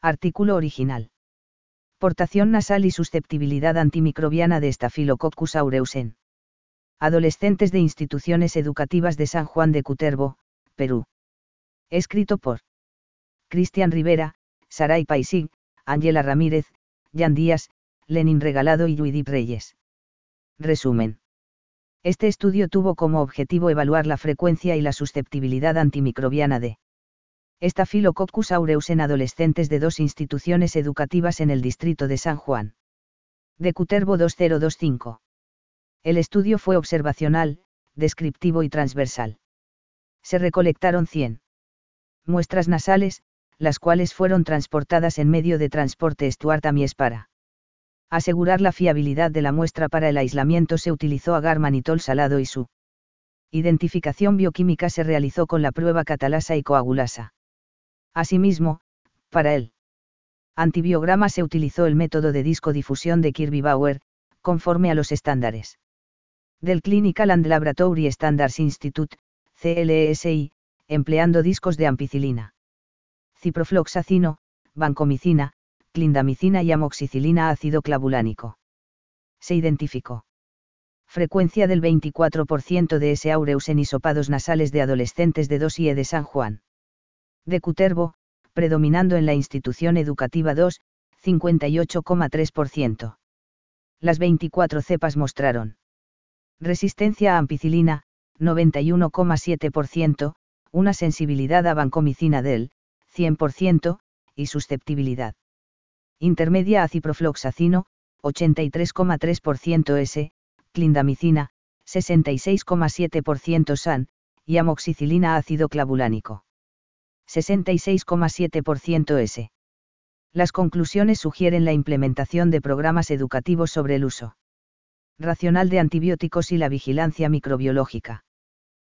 Artículo original. Portación nasal y susceptibilidad antimicrobiana de Staphylococcus aureus en adolescentes de instituciones educativas de San Juan de Cutervo, Perú. Escrito por Cristian Rivera, Saray Paisig, Ángela Ramírez, Jan Díaz, Lenin Regalado y Yuidip Reyes. Resumen. Este estudio tuvo como objetivo evaluar la frecuencia y la susceptibilidad antimicrobiana de Staphylococcus aureus en adolescentes de 2 instituciones educativas en el distrito de San Juan de Cutervo 2025. El estudio fue observacional, descriptivo y transversal. Se recolectaron 100 muestras nasales, las cuales fueron transportadas en medio de transporte Stuart Amies para asegurar la fiabilidad de la muestra. Para el aislamiento se utilizó agar-manitol salado y su identificación bioquímica se realizó con la prueba catalasa y coagulasa. Asimismo, para el antibiograma se utilizó el método de discodifusión de Kirby-Bauer, conforme a los estándares del Clinical and Laboratory Standards Institute, CLSI, empleando discos de ampicilina, ciprofloxacino, vancomicina, clindamicina y amoxicilina ácido clavulánico. Se identificó frecuencia del 24% de S. aureus en hisopados nasales de adolescentes de 2 IE de San Juan de Cutervo, predominando en la institución educativa 2, 58,3%. Las 24 cepas mostraron resistencia a ampicilina, 91,7%, una sensibilidad a vancomicina del 100%, y susceptibilidad intermedia a ciprofloxacino, 83,3% S, clindamicina, 66,7% SAN, y amoxicilina ácido clavulánico, 66,7% S. Las conclusiones sugieren la implementación de programas educativos sobre el uso racional de antibióticos y la vigilancia microbiológica.